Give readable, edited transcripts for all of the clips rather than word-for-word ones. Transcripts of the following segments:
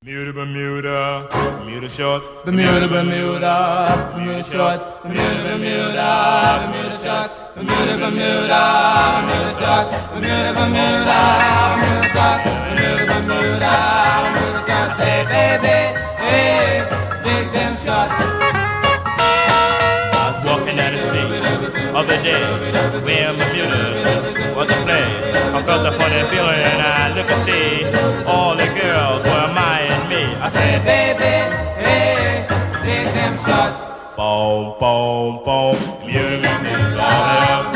Bermuda, Bermuda, Bermuda shorts. Bermuda, Bermuda, Bermuda shorts. Bermuda, Bermuda, Bermuda shorts. Bermuda, Bermuda, Bermuda shorts. Bermuda, Bermuda, Bermuda shorts. Bermuda, Bermuda, Bermuda shorts. Say, baby, hey, take them shots. I was walking down the street other day, wearing Bermudas for the play. I felt a funny feeling and I looked to see all the girls were admiring me. I said, baby, hey, take them shots. boom, boom, boom, Bermuda, Bermuda, up,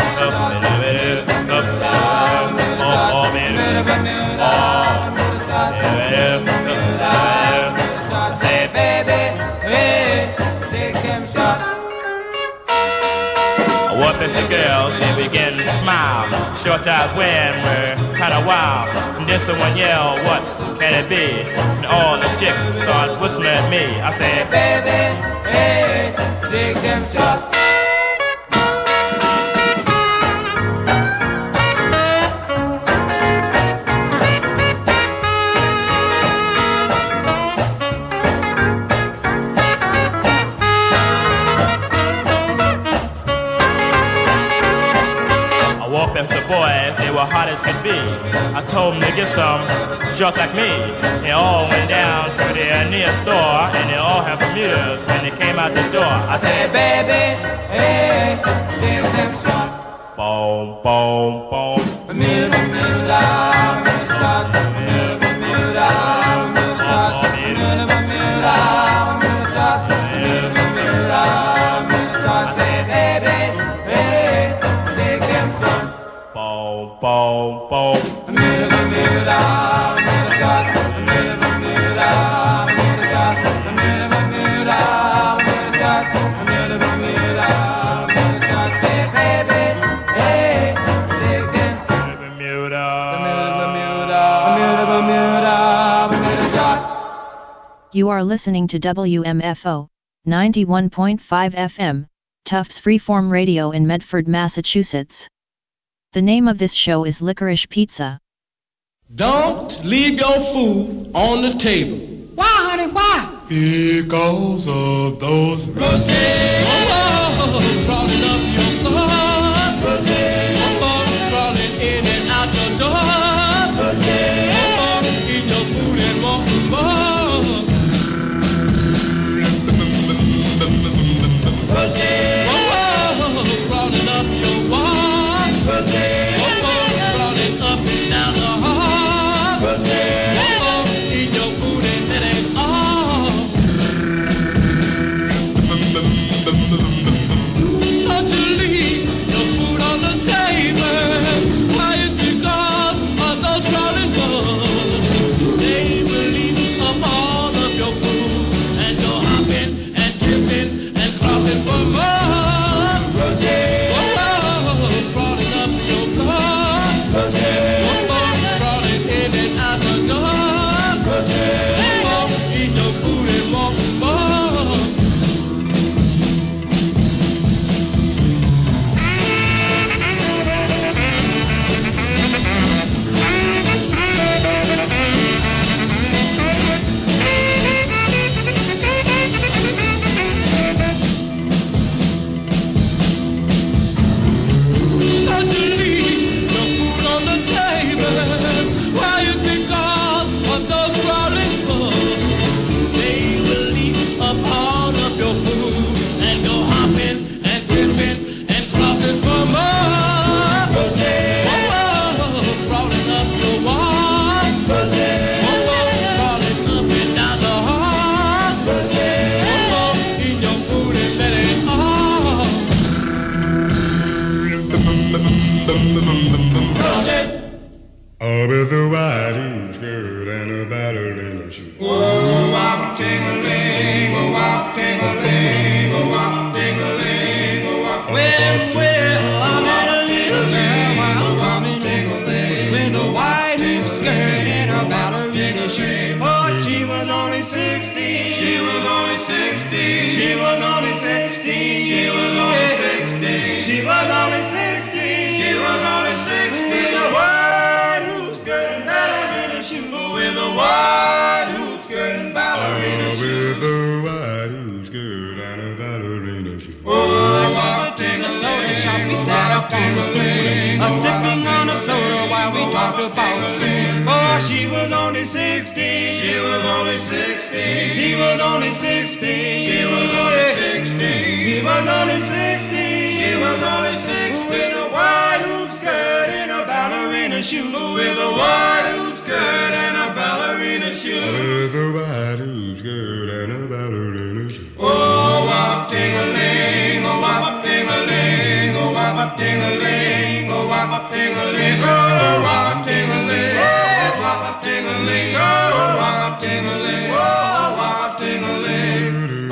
I say, baby, hey, take them shots. What is the girls, they begin to smile. Short eyes wearing were kinda wild. And this one yell, what can it be? And all the chicks start whistling at me. I said, baby, hey, take them shots. the boys, they were hot as could be. I told them to get some short like me. They all went down to their near store, and they all had Bermudas when they came out the door. I said, baby, hey, give them shots. Boom, boom, boom. Bermuda, Bermuda, Bermuda shots. Bermuda, Bermuda, Bermuda shots. Bermuda, Bermuda, Bermuda shots. Bermuda, Bermuda, Bermuda shots. I said, baby, hey, take them shots. Boom, boom, boom. Bermuda, Bermuda, Bermuda shots. Bermuda, Bermuda, Bermuda shots. Bermuda, Bermuda, Bermuda shots. Bermuda, Bermuda, Bermuda shots. Say, baby, hey, take them. Bermuda, Bermuda, Bermuda, Bermuda, Bermuda shots. You are listening to WMFO 91.5 FM, Tufts Freeform Radio in Medford, Massachusetts. The name of this show is Licorice Pizza. Don't leave your food on the table. Why, honey, why? Because of those roaches. Crawling up your floor. Roaches. Crawling in and out your door. Roaches. Eat your food and want more. Roaches. Crawling up your wall. Roaches. Crawling up and down the hall. Roaches. Eat your food and that ain't all. Don't you leave your food on the table. Why? It's because of those crawling bugs. They will eat up all of your food and go hopping and tipping and crossing for more. Roaches. Crawling up your floor. Roaches. Crawling in and out the door. Roaches. Eat your food and want more. Don't you leave your food on the table. Why? It's because of those crawling bugs. They will eat up all of your food and go hopping and tipping and crossing for more. Roaches. Crawling up your wall. Roaches. Crawling up and down the hall. Roaches. Eat your food and that ain't all. Roaches. Up with a white skirt and a ballerina shoe. Oh, wop, ting-a-ling, oh, wop, ting-a-ling, oh, wop, ting-a-ling, oh, wop. Well, I met a little girl while coming with a white hoop skirt and a ballerina shoe. Oh, she was only 16. She was only 16. She was only 16. She was only 16. She was only 16. She was only 16. With a white hoop skirt and ballerina shoe. With a white hoop skirt and walked on the stool, sipping on a soda while we talked about school. Oh, she was only 16. She was only 16. She was only 16. She was only 16. She was only 16. She was only 16. With a wide hoop skirt and a ballerina shoes. With a wide hoop skirt and a ballerina shoes. With a wide hoop skirt and a ballerina shoes. Oh, wop ding-a-ling, oh wop ding-a-ling, oh wop ding-a-ling, oh wop ding-a-ling, oh wop ding-a-ling, oh wop ding-a-ling, oh wop ding-a-ling, oh wop ding-a-ling,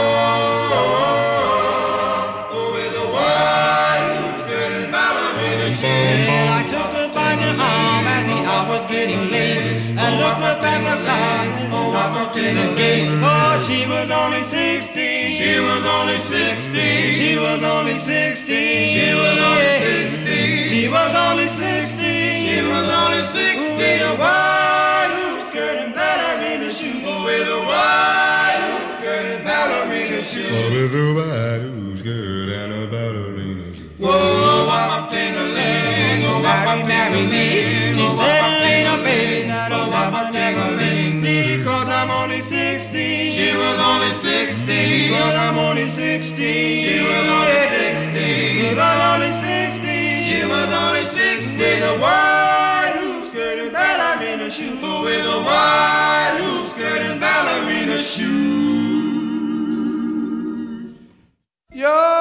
oh, with a wide hoop skirt and ballerina shoes. I took her by the arm as the hour was getting late, and looked up at the clock, oh wop up to the gate. Oh, she was only 16. She was only 16. She was only 16. She was only 16. She was only 16. She was only 16. With a wide hoop skirt and ballerina shoes. With a wide hoop skirt and ballerina shoes. With a wide hoop skirt and a ballerina shoes. Whoa, wop ding-a-ling, oh wop marry me. She said, "Later, baby, that oh wop ding-a-ling." Because I'm only 16. She was only 16. Because I'm only 16. She was only 16. She was only 16. She was only 16. With a wide hoop skirt and ballerina shoes. With a wide hoop skirt and ballerina shoes. Yo.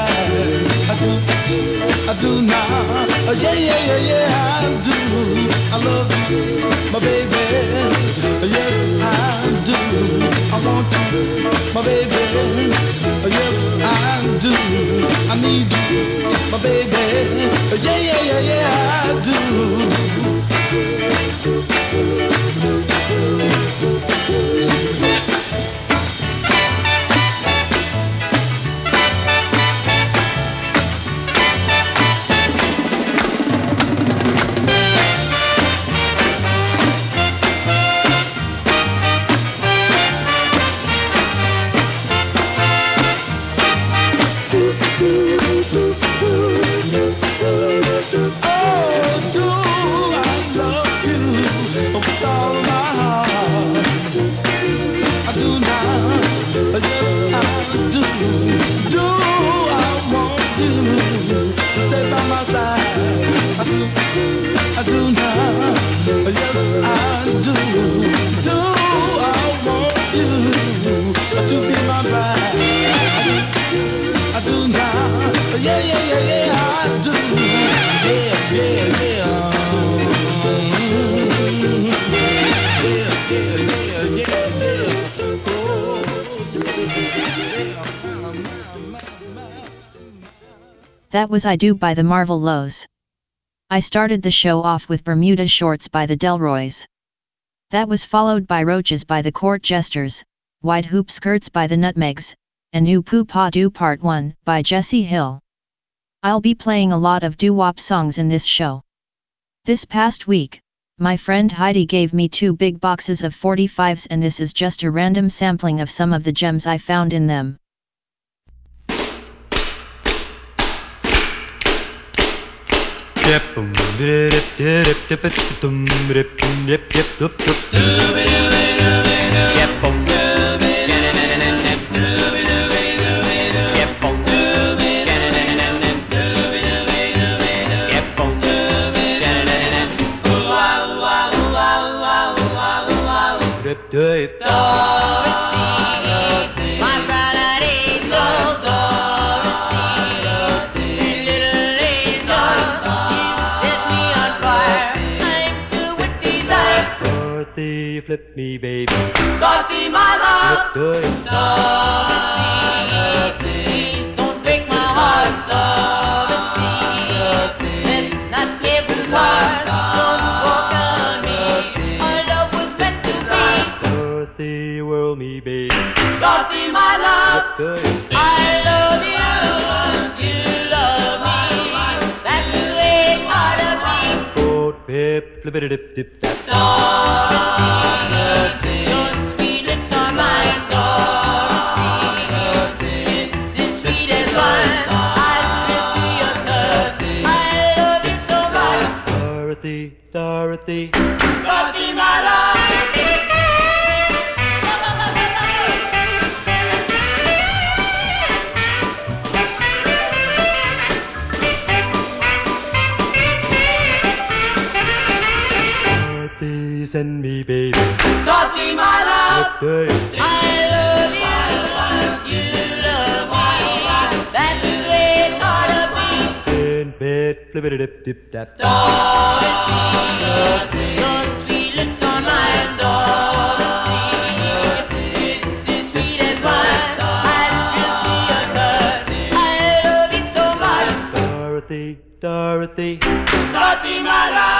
I do now. Yeah, yeah, yeah, yeah, I do. I love you, my baby. Yes, I do. I want you, my baby. Yes, I do. I need you, my baby. Yeah, yeah, yeah, yeah, I do. I do now, yes I do. Do I want you to be my bride? I do now, yeah, yeah, yeah, yeah, I do. Yeah, yeah, yeah. Yeah, yeah, yeah, yeah, yeah. Oh, yeah. That was I Do by the Marvel Lows. I started the show off with Bermuda Shorts by the Delroys. That was followed by Roaches by the Court Jesters, Wide Hoop Skirts by the Nutmegs, and New Poo Pa Do Part 1 by Jessie Hill. I'll be playing a lot of doo-wop songs in this show. This past week, my friend Heidi gave me 2 big boxes of 45s, and this is just a random sampling of some of the gems I found in them. Flip me, baby. Dorothy, my love. Dorothy. Please don't break my heart. Dorothy. Let's not give it apart. Don't walk out on me. Our love was meant to be. Dorothy, whirl me, baby. Dorothy, my love. Dorothy. I love you. You love me. That's the way it ought to be. Old pip, flip it, dip, dip, tap. Dorothy, your sweet lips are mine. Dorothy, kisses sweet as wine. I'd thrill to your touch. I love you so much. Dorothy, Dorothy. Dorothy, my love. Send me, baby. Dorothy, my love. Dorothy. I love you. You love me. That's the way it ought to be. In bed, flip it, dip, dip, tap. Dorothy, your sweet lips are mine. Dorothy, kisses sweet as wine. I'd thrill to your touch. I love you so much. Dorothy, Dorothy. Dorothy, my love.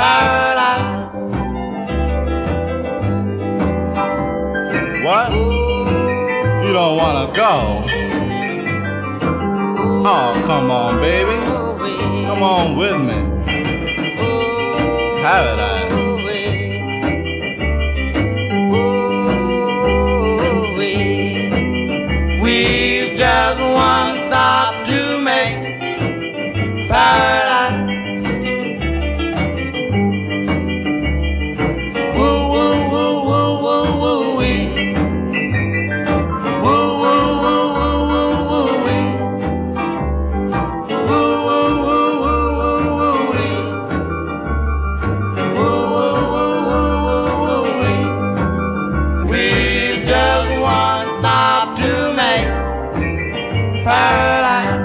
paradise. What? You don't wanna go? Oh, come on, baby. Come on with me. Paradise. We've just one stop to make. Paradise. Woo, woo, woo, woo, woo, woo, wee. Woo, woo, woo, woo, woo, woo, wee. Woo, woo, woo, woo, woo, woo, wee. Woo, woo, woo, woo, woo, woo, wee. We've just one stop to make. Paradise.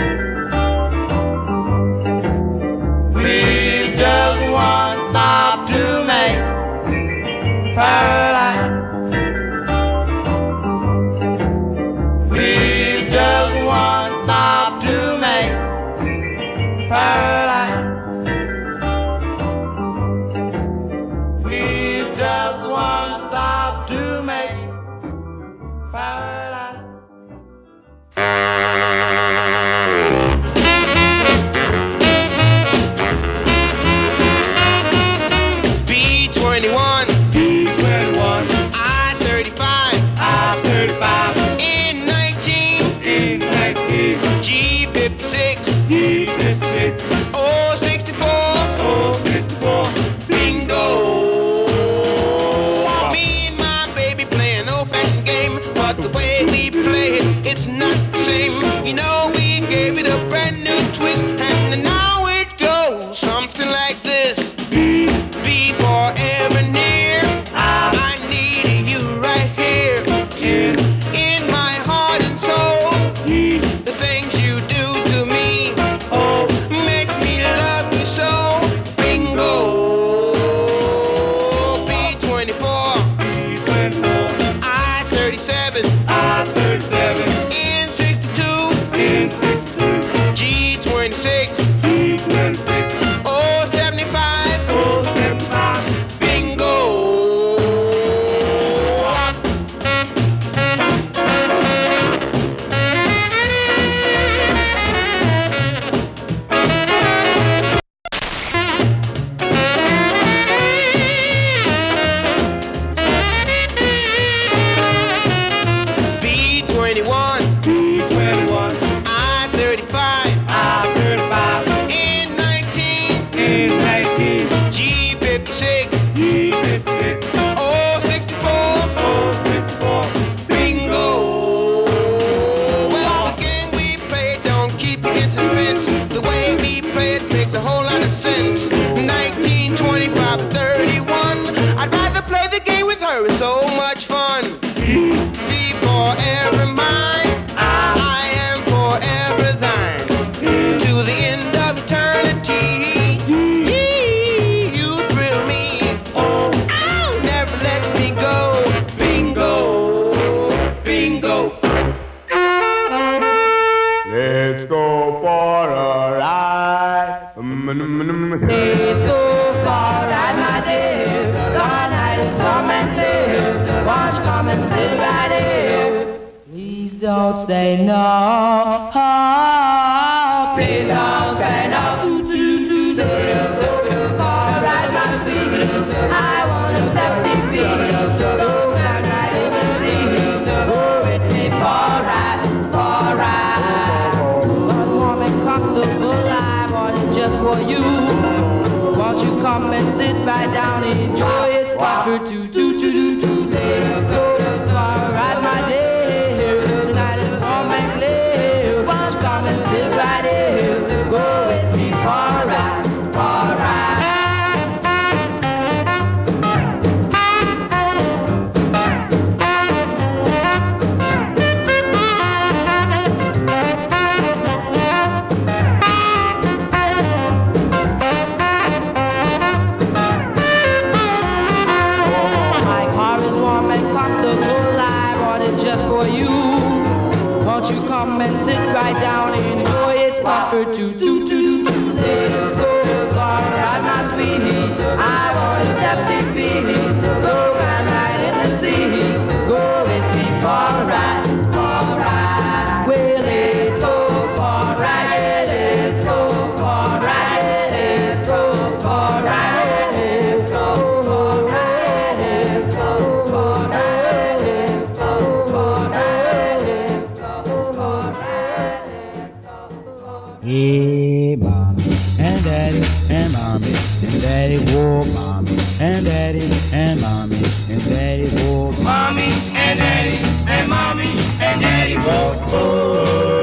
We've just one stop to make. Paradise. We've just one stop to make. Paradise. We've just one stop to make. Paradise. B-21, B-21, I-35, I-35, N-19, N-19, G-56, G-56, O-64, O-64, bingo. Me and my baby play an old-fashioned game, but the way we play it, it's not the same. You know, we gave it a brand new twist, and now it goes something like this. Be forever near. I need you right here. In my heart and soul. The things you do to me makes me love you so. Bingo. B-24, B-24, I-37, I-37, N-62, N-62, G-26, G-26, O-75, O-75, bingo. B-21, B-21, I-35, I-35, N-19, N-19, G-56, G-56, O-64, O-64, bingo. Well, the game we play don't keep you in suspense. The way we play it makes a whole lot of sense. 19, 25, 31. I'd rather play the game with her. It's so much fun. Be forever mine. I am forever thine. To the end of eternity. You thrill me. Oh, never let me go. Bingo. Bingo. Let's go for a ride. Let's go for a ride, my dear. The night is warm and clear. Won't you come and sit right here? Please don't say no. Please don't say no. Let's go for a ride, my sweet. I wanna set the beat. So come right in the sea. Go with me for a ride, for a ride. Ooh, warm and comfortable. I want it just for you. Won't you come and sit right down and enjoy its comfort too. Let's go for a ride, my dear. The night is warm and clear. Won't you come and sit right here? Go with me for a ride, for a ride. My car is warm and comfortable. I bought it just for you. Won't you come and sit right down and enjoy its comfort too. Let's go for a ride, my sweet. I want a septic feet, so I'm right in the sea. Go with me for a ride, for a ride. Well, let's go for a ride, yeah, let's go for a ride, yeah, let's go for a ride, yeah, let's go for a ride, yeah, let's go for a ride, yeah, let's go for a ride, yeah, let's go for a ride, let's go for a ride. Hey, mommy and daddy and mommy and daddy, whoa, mommy and daddy and mommy and daddy, whoa, Mommy and daddy and mommy and daddy, whoa, whoa.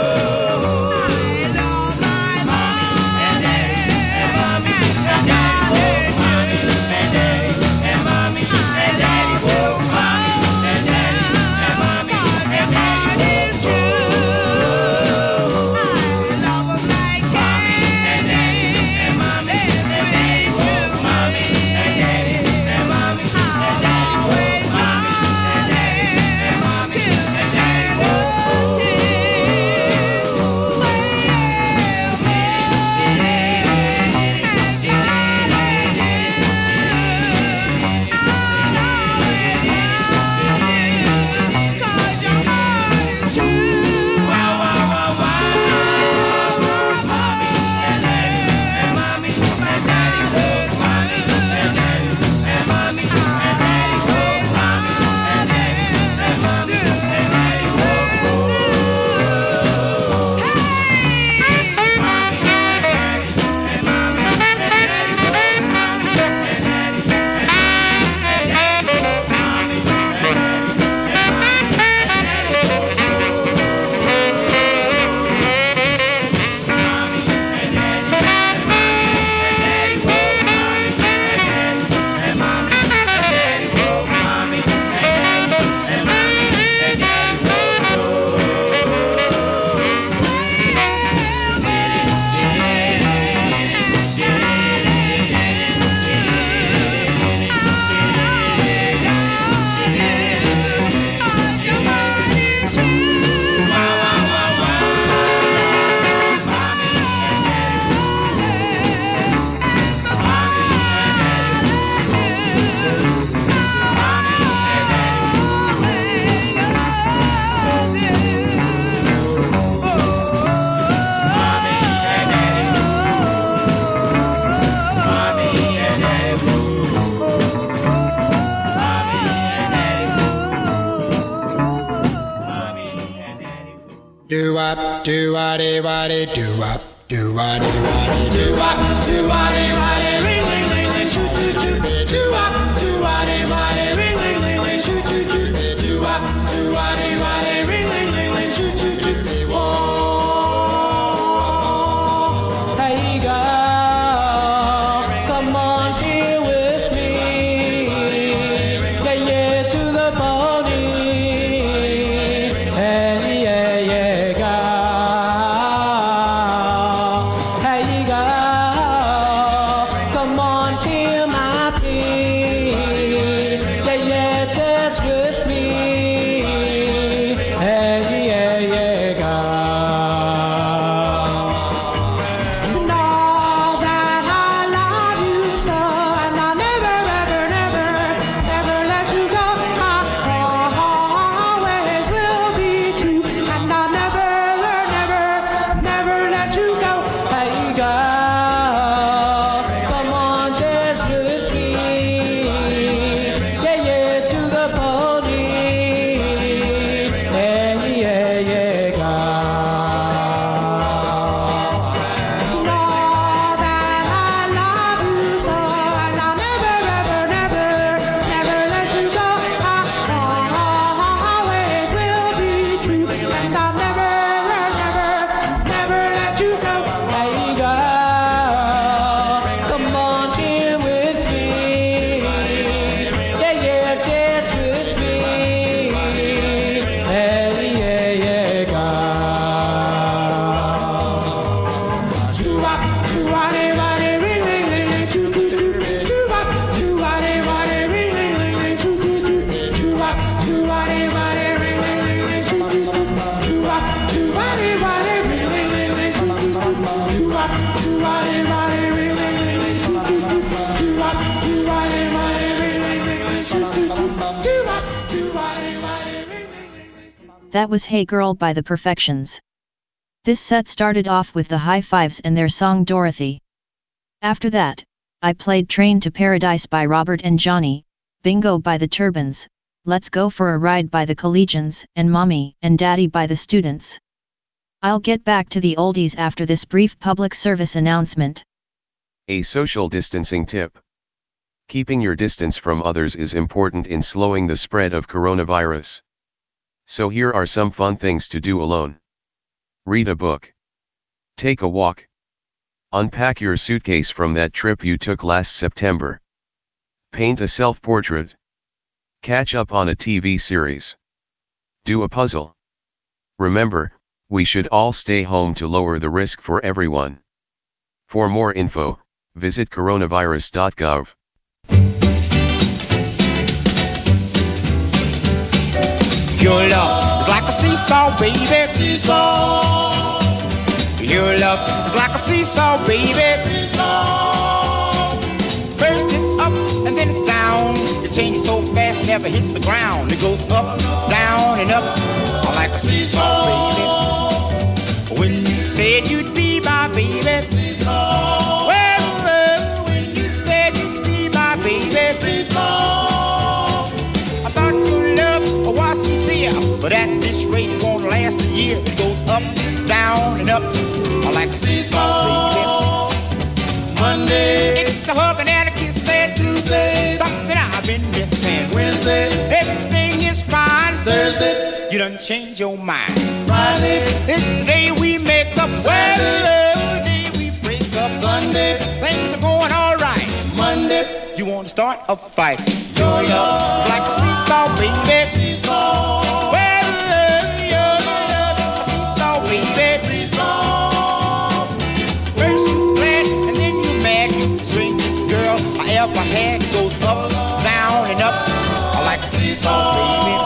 Do-wop, do-wop-de-wop-de, do-wop, do-wop-de-wop-de, do-wop, do-wop-de-wop-de, ring-ling-ling-ling, shoot-shoot-shoot, do-wop, do-wop-de-wop-de, ring-ling-ling-ling, shoot-shoot-shoot, do-wop, do-wop-de-wop-de, ring-ling-ling-ling, shoot-shoot-shoot, whoa. Hey girl, come on, chill with me, yeah, yeah, to the pony, hey, yeah, yeah, girl, hey girl, come on, chill my feet, yeah, yeah, dance with me, hey, yeah, yeah, girl. You know that I love you so, and I'll never, ever, never, never let you go. I always will be true, and I'll never, never, never let you go. Hey girl, come on, dance with me, yeah, yeah, to the pony, hey, yeah, yeah, girl. You know that I love you so, and I'll never, ever, never, never let you go. I always will be true, and I'll never, never, never let you go. Hey girl, come on, chill with me, yeah, yeah, dance with me, hey, yeah, yeah, girl. Choo-wop, choo-wop-de-wop-de, ring-ling-ling-ling, choo-choo-choo. Choo-wop, choo-wop-de-wop-de, ring-ling-ling-ling, choo-choo-choo. Choo-wop, choo-wop-de-wop-de, ring-ling-ling-ling, choo-choo-choo. Choo-wop, choo-wop-de-wop-de, ring-ling-ling-ling, choo-choo-choo. Choo-wop, choo-wop-de-wop-de, ring-ling-ling-ling, choo-choo-choo. Choo-wop, That was Hey Girl by The Perfections. This set started off with the High Fives and their song Dorothy. After that, I played Train to Paradise by Robert and Johnny, Bingo by the Turbans, Let's Go for a Ride by the Collegians, and Mommy and Daddy by the Students. I'll get back to the oldies after this brief public service announcement. A social distancing tip. Keeping your distance from others is important in slowing the spread of coronavirus. So here are some fun things to do alone. Read a book. Take a walk. Unpack your suitcase from that trip you took last September. Paint a self-portrait. Catch up on a TV series. Do a puzzle. Remember, we should all stay home to lower the risk for everyone. For more info, visit coronavirus.gov. Your love is like a seesaw, baby. Seesaw. Your love is like a seesaw, baby. Seesaw. First it's up and then it's down. It changes so fast, never hits the ground. It goes up, down, and up. I like a seesaw, baby. When you said you'd be my baby. Seesaw. Well, when you said you'd be my baby. Seesaw. I thought your love was sincere, but at this rate it won't last a year. It goes up, down, and up. I like a seesaw, baby. Monday, it's a hug and a kiss. Tuesday, something I've been missing. Wednesday, everything is fine. Thursday, you done change your mind. Friday, it's the day we make up. Well, the day we break up. Sunday, things are going all right. Monday, you want to start a fight. Your love is like a seesaw, baby. Seesaw. Well, your love is a seesaw, baby. Seesaw. First you glad and then you mad. You the strangest girl I ever had. It goes up, down, and up. I like a seesaw, baby.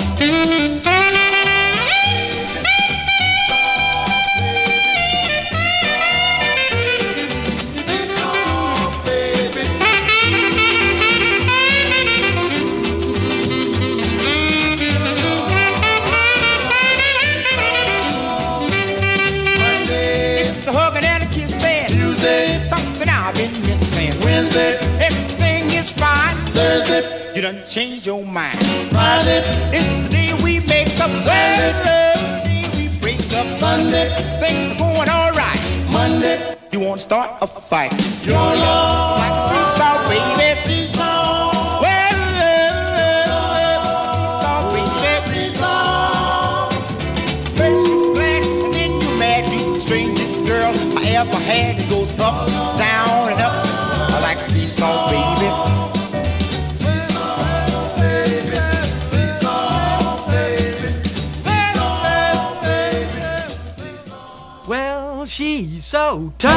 Wednesday, everything is fine. Thursday, you done change your mind. Friday, it's the day we make up. Saturday, the day we break up. Sunday, things are going all right. Monday, you want to start a fight. Your love like a seesaw, baby. Seesaw. Well, seesaw, baby. Seesaw. First you glad and then you mad. You the strangest girl I ever had. It goes up, down, and up. I like a seesaw, baby. Seesaw, baby. Seesaw, baby. Seesaw, baby. Well, she's so tough.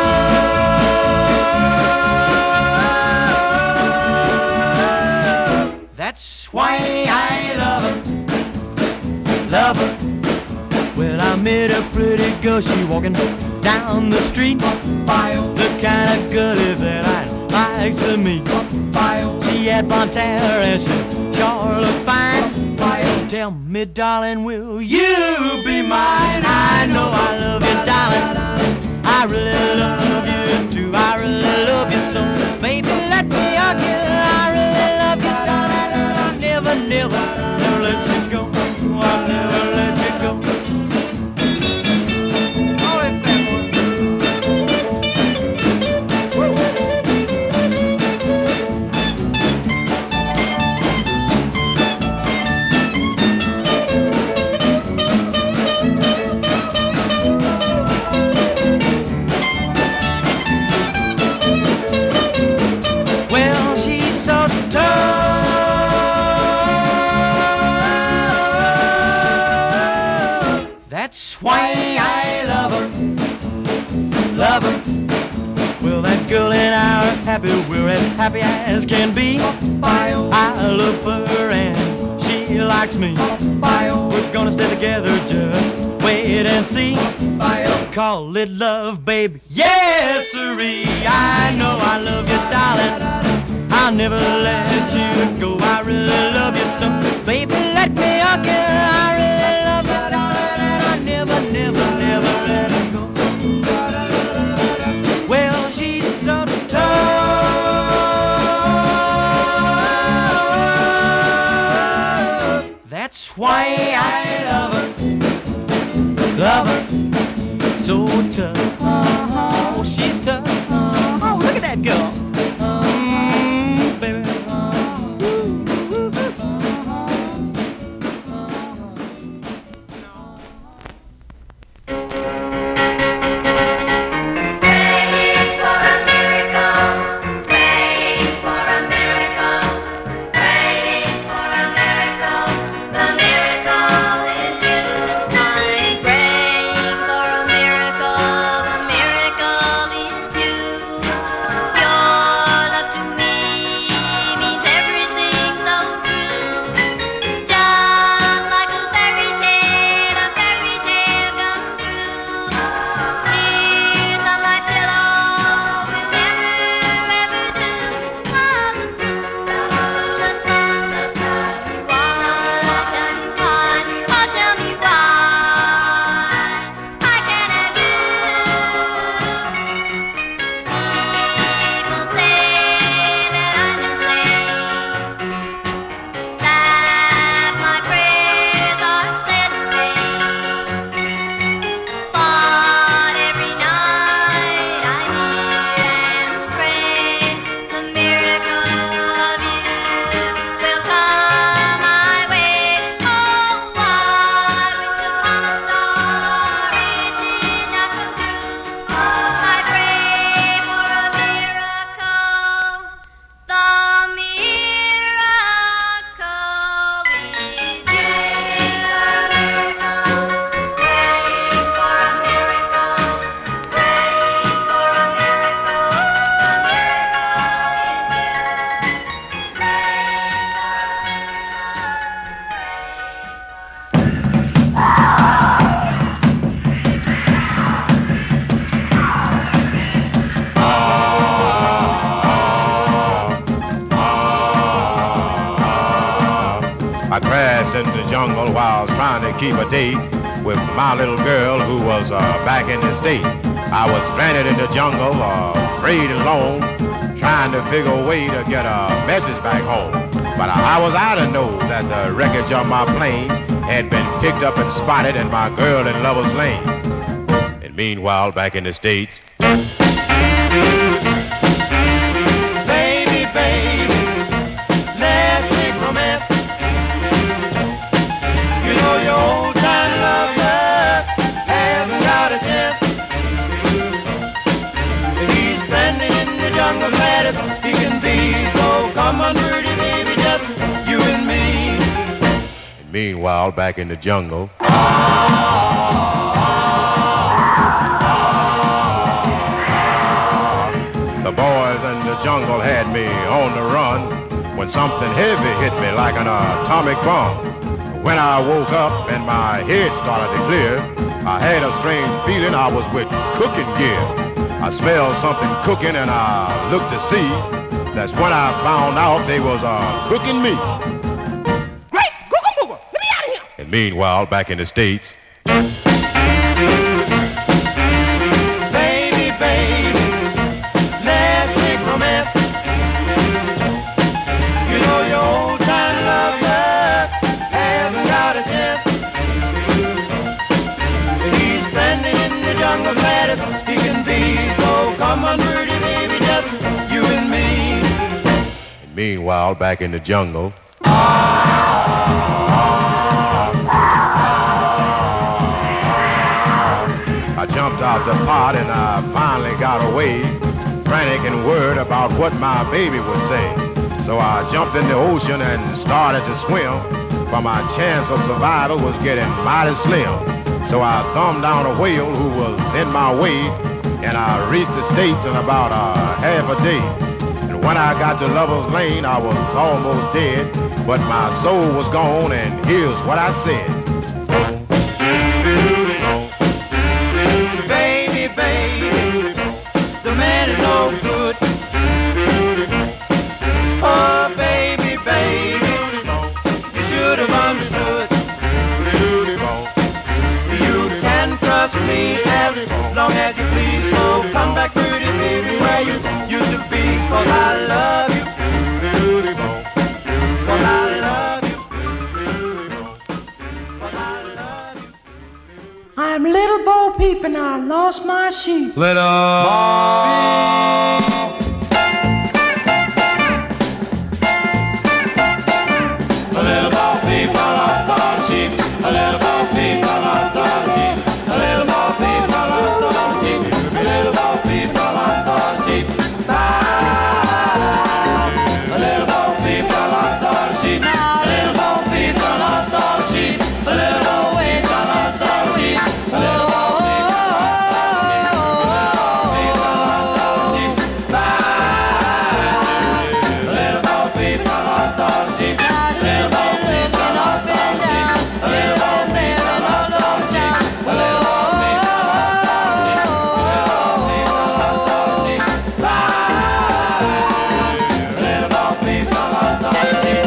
That's why I love her. Love her. Well, I met a pretty girl, she walking down the street. The kind of girlie that I like to meet. She had blonde hair and she sure looked fine. Tell me, darling, will you be mine? I know I love you, darling. I really love you too. I really love you so. Baby, let me hug you. I really love you, darling. I'll never, never, never let you go. I'll never let you go. That's why I love her, love her. Well, that girl and I are happy, we're as happy as can be. I love her and she likes me. We're gonna stay together, just wait and see. Call it love, baby, yes sirree. I know I love you, darling. I'll never let you go. I really love you so. Baby, let me hug you. I really love you. why I love her, so tough. Oh, she's tough. Oh, look at that girl. Baby. I crashed into the jungle while trying to keep a date with my little girl who was back in the States. I was stranded in the jungle, afraid and alone, trying to figure a way to get a message back home. But I was out to know that the wreckage of my plane had been picked up and spotted in my girl in Lover's Lane. And meanwhile, back in the States, Baby, baby, let's make romance. You know your old time lover hasn't got a chance. He's stranded in the jungle, glad as he can be. So come on, pretty baby, just you and me. and meanwhile, back in the jungle, the boys in the jungle had me on the run when something heavy hit me like an atomic bomb. When I woke up and my head started to clear, I had a strange feeling I was with cooking gear. I smelled something cooking and I looked to see. That's when I found out they was cooking me. Great! Googa Booga! Let me out of here! And meanwhile, back in the States, Baby, baby, let's make romance. You know your old time lover hasn't got a chance. He's standing in the jungle, glad as he can be. So come on, pretty baby, just you and me. and meanwhile, back in the jungle, I jumped out the pot and I finally got away, frantic and worried about what my baby would say. So I jumped in the ocean and started to swim, for my chance of survival was getting mighty slim. So I thumbed down a whale who was in my way, and I reached the States in about half a day. And when I got to Lover's Lane, I was almost dead, but my soul was gone, and here's what I said. Baby, baby, the man is no good. Oh, baby, baby, you should have understood. You can trust me as long as you please. So come back, pretty baby, where you used to be. 'Cause I love you. 'Cause I love you. I'm Little Bo Peep and I lost my sheep. Little Bo Peep. A little Bo Peep, I lost all the sheep. A little Bo Peep, I lost all the sheep. A little Bo Peep, I lost all the sheep. A little Bo Peep, I lost all the sheep. A little Bo Peep, I lost all the sheep. A little Bo Peep, I lost all the sheep. A little Bo Peep, I lost all the sheep. A little Bo Peep, I lost all the sheep. A little Bo Peep, I lost all the sheep. A little Bo Peep, I lost all the sheep. A little Bo Peep, I lost all the sheep. A little Bo Peep, I lost all the sheep. A little Bo Peep, I lost all the sheep. A little Bo Peep, I lost all the sheep.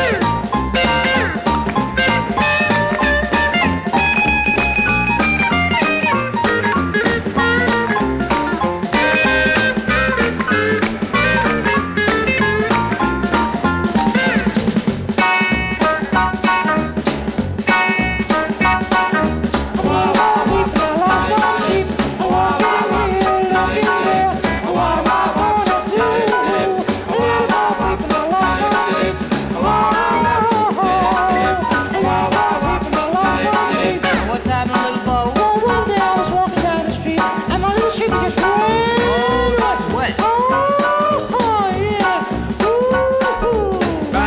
What's happening, little Bo? Well, one day I was walking down the street and my little sheep just ran. What? Oh, yeah. Ooh.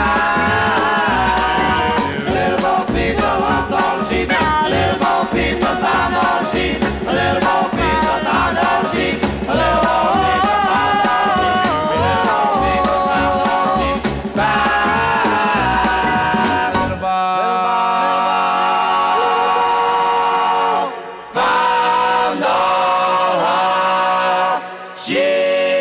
A little Bo Peep, I lost all the sheep. A little Bo Peep, I found all the sheep. A little Bo Peep, I found all the sheep. A little Bo Peep, I found all the sheep. A little Bo Peep, I found all the sheep. Little Bo, found all her sheep.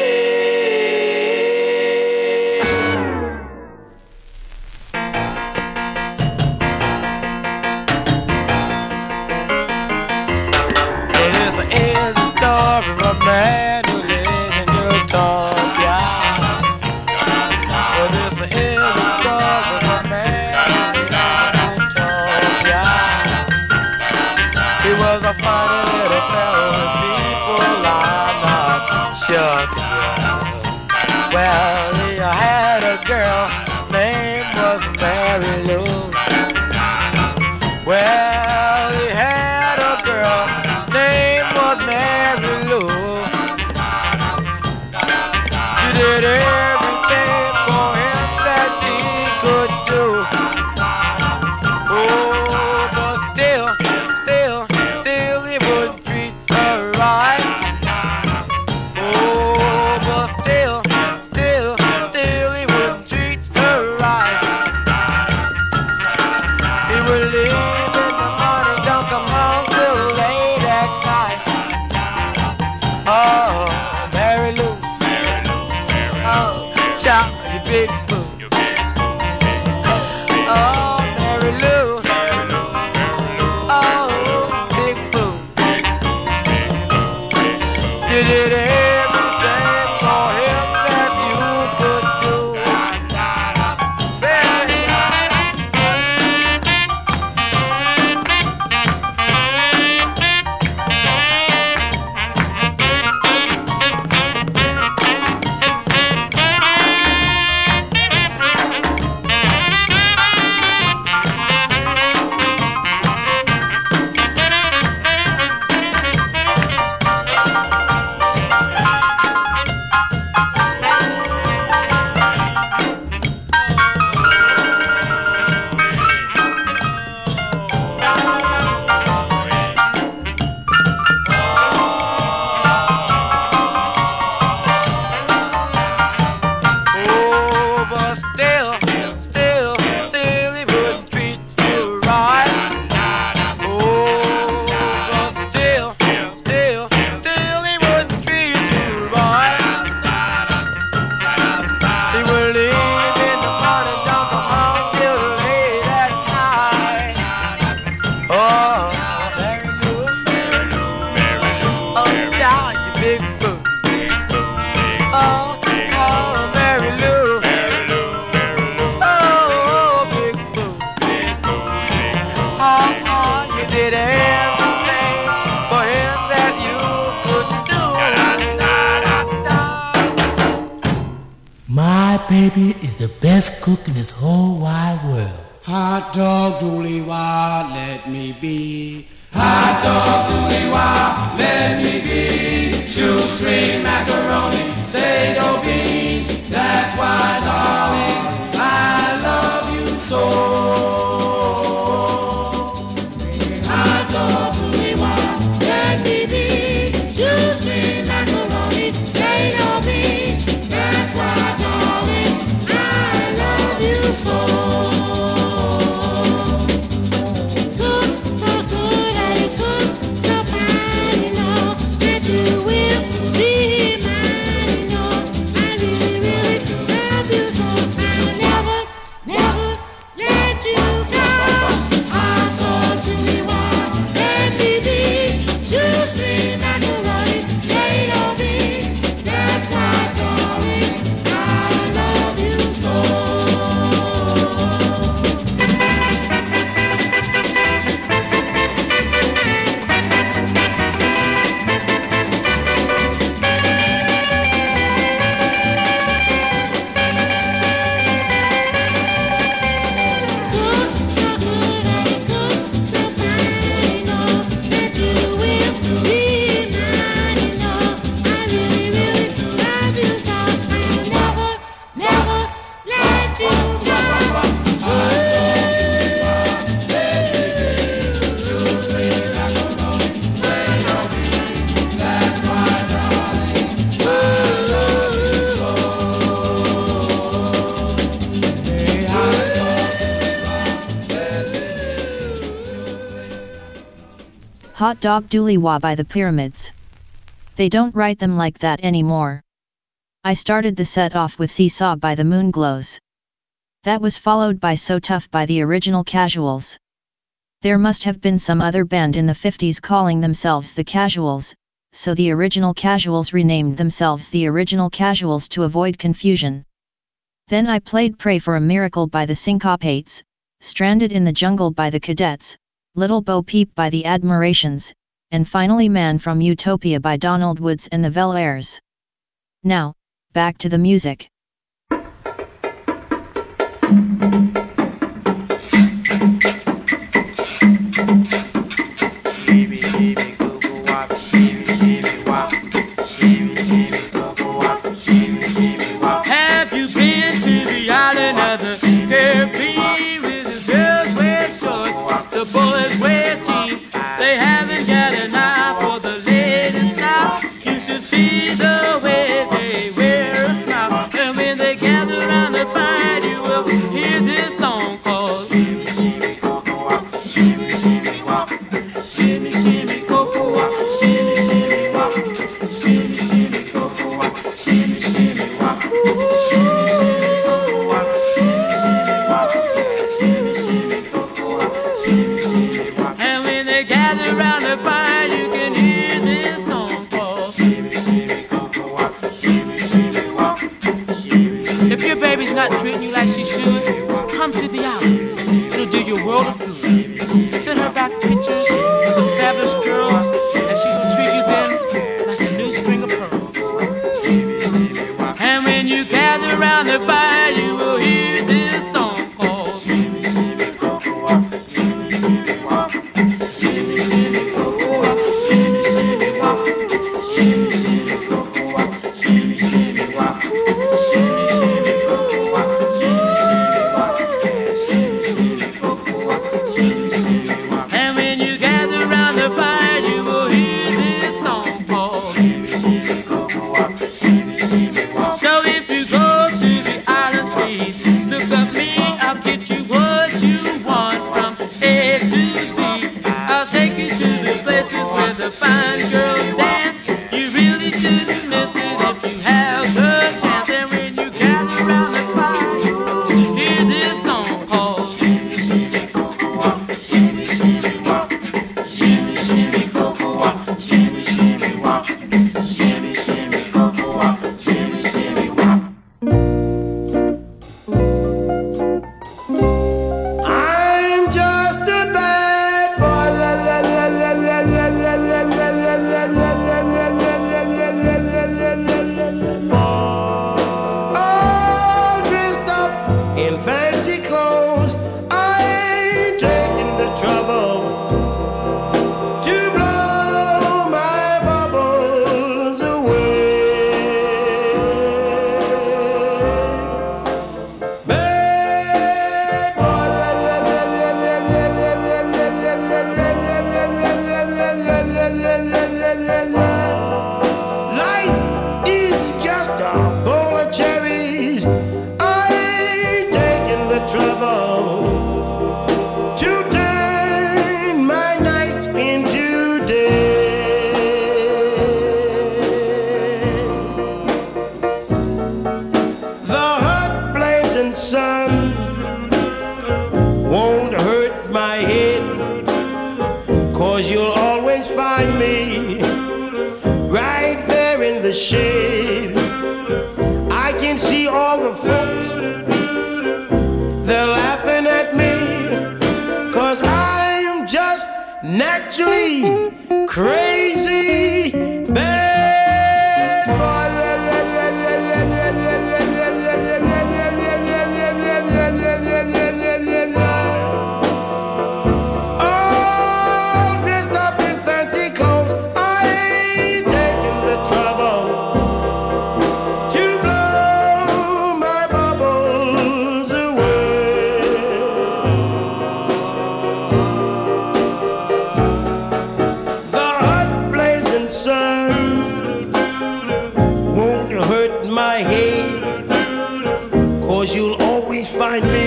This is a story of a man who lives in Utopia. Well, this is a story of a man who lives in Utopia. He was a funny little fellow and people are not sure to get. Well, he had a girl, name was Mary Lou. Well, he had a girl, name was Mary Lou. She did everything for him that he could do. Oh, but still he wouldn't treat her right. Oh, but still he wouldn't treat her right. He would leave in the morning, don't come home till late at night. Oh, Mary Lou, oh, child, you big fool. Oh, Mary Lou, oh, big fool. You did everything for him that you could do. Oh, but still he wouldn't treat you right. Oh, but still he wouldn't treat you right. He would leave in the morning, don't come home till late at night. Oh, Mary Lou, oh, child, you big fool. Oh, Mary Lou, oh, big fool. Oh, you did everything baby is the best cook in this whole wide world. Hot dog, dooley wah, let me be. Hot dog, dooley wah, let me be. Shoestring macaroni, sago beans. That's why, darling, I love you so. Hot dog, dooley wah, let me be. Shoestring macaroni, sago beans. That's why, darling, I love you so. Hot Dog Dooley Wah by the Pyramids. They don't write them like that anymore. I started the set off with Seesaw by the Moonglows. That was followed by So Tough by the Original Casuals. There must have been some other band in the 50s calling themselves the Casuals, so the Original Casuals renamed themselves the Original Casuals to avoid confusion. Then I played Pray for a Miracle by the Syncopates, Stranded in the Jungle by the Cadets, Little Bo Peep by the Admirations, and finally Man from Utopia by Donald Woods and the Vel-Airs. Now, back to the music. Have you been to the island of the Caribbean with the girls wear shorts, the boys wear jeans? They haven't got an eye for the ladies now. You should see the way they wear a smile. And when they gather around the fire, you will hear this song called Shimmy, Shimmy, Cocoa Wop, Shimmy, Shimmy, Wop, Shimmy, Shimmy, Cocoa Wop, Shimmy, Shimmy, Wop, Shimmy, Shimmy, Cocoa Wop, Shimmy, Shimmy, Wop, Shimmy, Shimmy, Cocoa Wop, Shimmy, Shimmy, Wop, Shimmy, Shimmy, Cocoa Wop, Shimmy, Shimmy, Wop. And when they gather around the fire, you can hear this song called Shimmy, Shimmy, Cocoa Wop, Shimmy, Shimmy, Wop. If your baby's not treating you like she should, come to the island. It'll do you a world of good. Send her back pictures of the fabulous girls, and she will treat you then like a new string of pearls. And when you gather around the fire, you will hear this song called Shimmy, Shimmy, Cocoa Wop, Shimmy, Shimmy, Wop, Shimmy, Shimmy, Cocoa Wop, Shimmy, Shimmy, Wop, Shimmy, Shimmy, Cocoa Wop, Shimmy, Shimmy, Wop, Shimmy, Shimmy, Cocoa Wop, Shimmy, Shimmy, Wop, Shimmy, 'cause you'll always find me right there in the shade. I can see all the folks, they're laughing at me, 'cause I'm just naturally crazy. Bad boy. All dressed up in fancy clothes, I ain't taking the trouble to blow my bubbles away. The hot blazing sun won't hurt my head, 'cause you'll always find me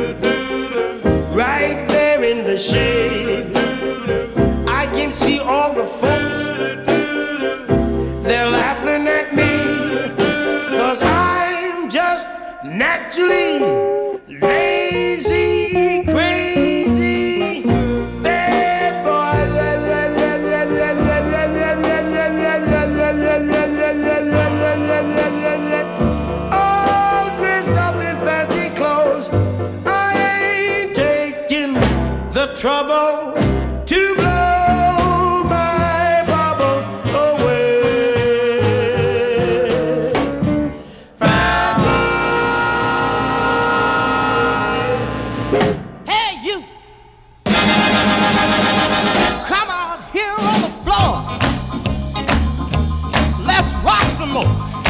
right there in the shade. I can see all the folks, they're laughing at me, 'cause I'm just naturally lazy, crazy, bad boy. All dressed up in fancy clothes, I ain't taking the trouble to blow my bubbles away. Hey, you! Come out here on the floor. Let's rock some more.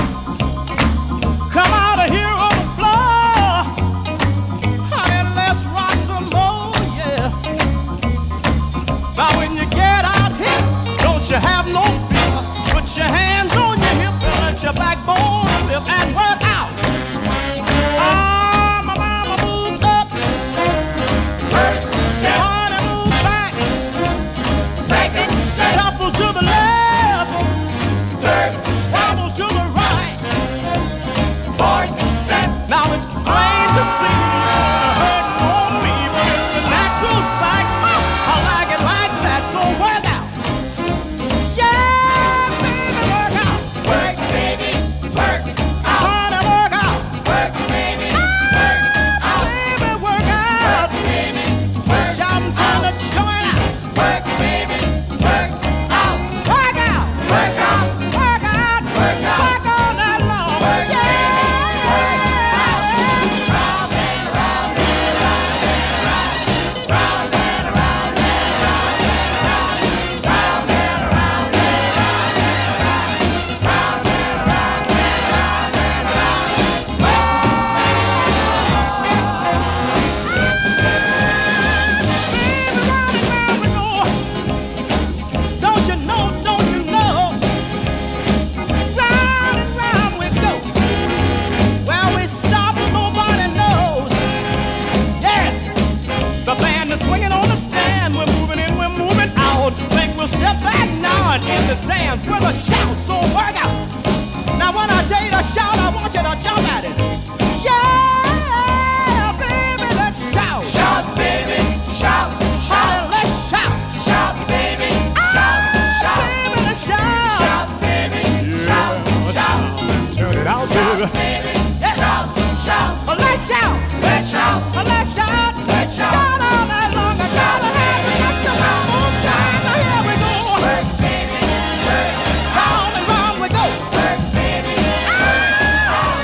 Come out of here on the floor. Honey, let's rock some more, yeah. Now when you get out here, don't you have no fear. Put your hands on your hip and let your backbone slip and work out. Ah, my mama moved up. First step. Honey, move back. Second step. Shuffle to the left. Third step. Shuffle to the right. Fourth step. Now it's plain to see you're hurting on me, but it's a natural fact. I like it like that, so work out. Yeah, baby, work out. Work, baby, work out. Honey, work out. Work, baby, work out. Baby, work out. Work, baby, work out. I'm trying to join out. Work, baby, work out. Work out. Work out. Work out. Work out. Work all night long. Work, yeah. Don't you know, don't you know? Round and round we go. Well, we stop and nobody knows. Yeah, the band is swinging on the stand. We're moving in, we're moving out. Think we'll step back now and end this dance with a shout. So work out. Now when I tell you to shout, I want you to jump at it. Yeah, baby, let's shout. Shout, baby, shout, shout. Let's shout. Shout, baby, shout, shout. Baby, let's shout. Shout, baby, shout, shout. Turn it out, baby. Baby, shout, shout. Let's shout. Let's shout. Let's shout. Let's shout. Shout all night long. I gotta have it just about on time. Now here we go. Work, baby, work. Round and round we go. Work, baby, work.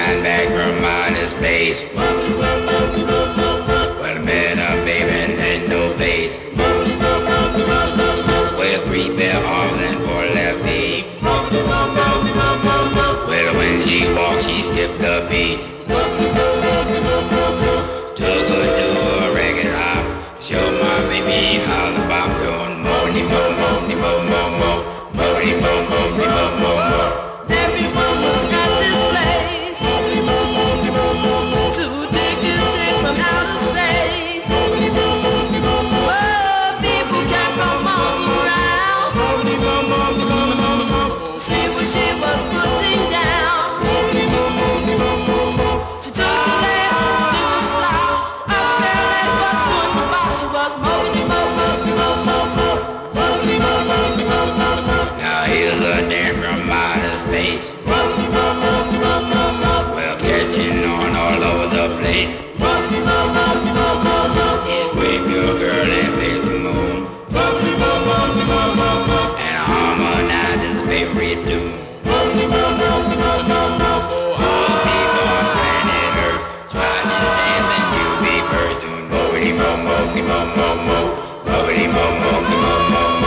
flying back from outer space. Well, I met a baby and ain't no face. With 3 bare arms and 4 left feet. Well, when she walked, she skipped a beat. Took her to a record hop. Show my baby how the bop doing. Mo-ni mo, mo-ni mo, mo, mo. Mo-ni mo, mo-ni mo, mo, mo. Everyone was at this place to dig this chick from outer space. Well, people came from miles around to see what she was putting down. She took to left, took to slow, to other pair of legs, was doing the box. She was Now here's a dance from outer space. Well, catching on all over the place. Scream your girl and face the moon. And harmonize his favorite tune. All people on planet Earth trying to dance and you be first doing mo-ni mo, mo-ni mo, mo, mo. Mo-ni mo, mo-ni mo, mo, mo.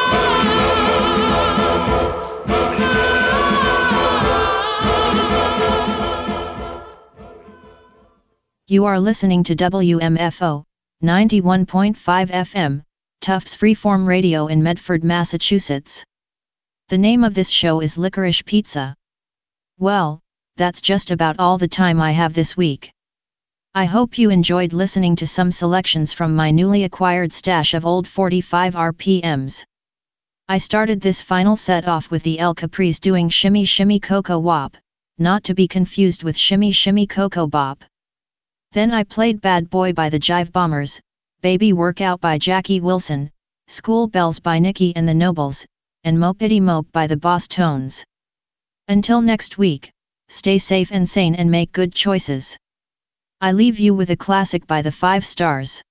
You are listening to WMFO, 91.5 FM, Tufts Freeform Radio in Medford, Massachusetts. The name of this show is Licorice Pizza. Well, that's just about all the time I have this week. I hope you enjoyed listening to some selections from my newly acquired stash of old 45 RPMs. I started this final set off with the El Capri's doing Shimmy Shimmy Coco Wop, not to be confused with Shimmy Shimmy Coco Bop. Then I played Bad Boy by the Jive Bombers, Baby Workout by Jackie Wilson, School Bells by Nikki and the Nobles, and Mopity Mope by the Boss Tones. Until next week, stay safe and sane and make good choices. I leave you with a classic by the 5 Stars.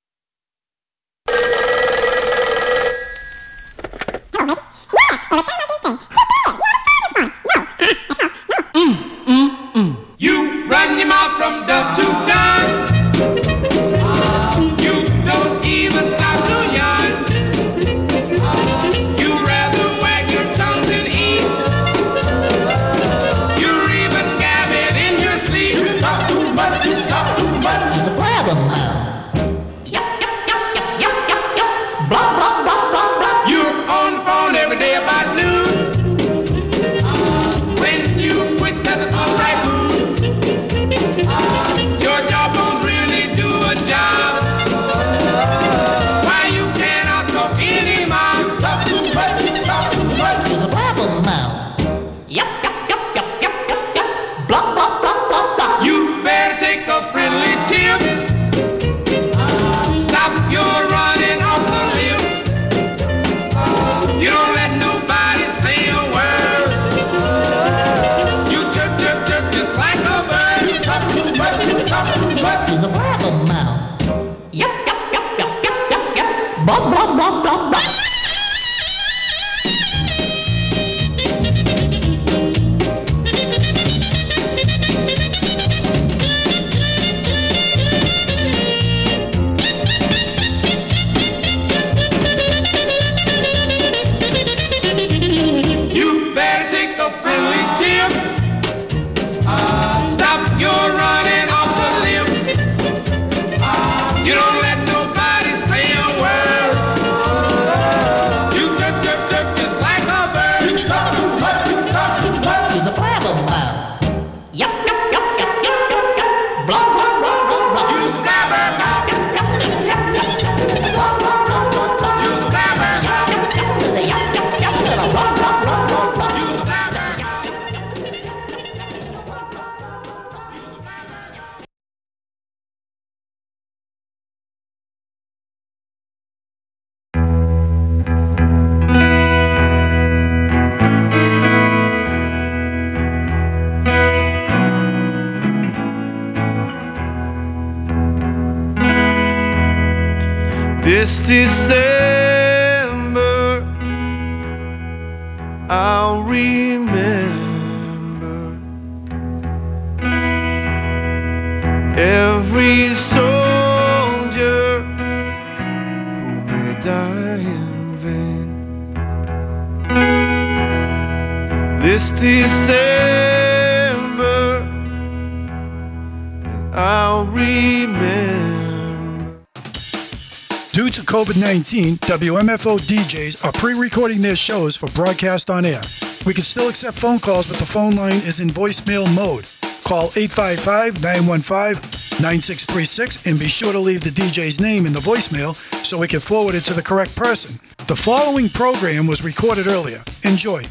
You run your mouth from dusk to dawn. You don't even stop to yawn. You rather wag your tongue than eat. You're even gabbing in your sleep. You talk too much, you talk too much. There's a problem now. Blah, blah, blah, blah, blah. You're on the phone every day about noon. When you quit, that's a full right mood. Your job don't really do a job. Why you cannot talk anymore? You talk too much, you talk too much. There's a problem now. Yep. Blah, blah, blah, blah, blah. You better take a friendly tip. Stop your running off the limb. You don't let nobody say a word. You chirp, chirp, chirp just like a bird. You talk too much, you talk too much. There's a problem now. Yep. Blah, blah, blah, blah, blah. You better take a friendly tip. Stop your running off the limb. You don't let nobody say a word. You chirp, chirp, chirp just like a bird. You talk too much, you talk too much. There's a problem now. Yep. Blah, blah, blah, blah, blah. You never know. You never know. Blah, blah, blah, blah, blah. You never know. This December I'll remember this December, and I'll remember. Due to COVID-19, WMFO DJs are pre-recording their shows for broadcast on air. We can still accept phone calls, but the phone line is in voicemail mode. Call 855-915-9636 and be sure to leave the DJ's name in the voicemail so we can forward it to the correct person. The following program was recorded earlier. Enjoy.